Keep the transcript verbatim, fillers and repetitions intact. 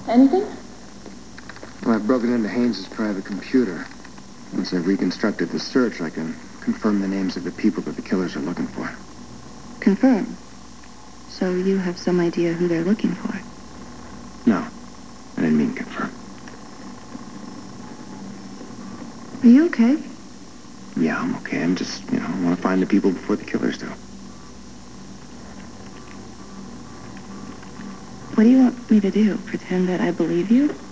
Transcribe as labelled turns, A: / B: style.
A: Anything?
B: Well, I've broken into Haynes's private computer. Once I've reconstructed the search, I can confirm the names of the people that the killers are looking for.
C: Confirm? So you have some idea who they're looking for?
B: No, I didn't mean confirm.
C: Are you okay?
B: Yeah, I'm okay. I'm just, you know, I want to find the people before the killers do.
C: What do you want me to do? Pretend that I believe you?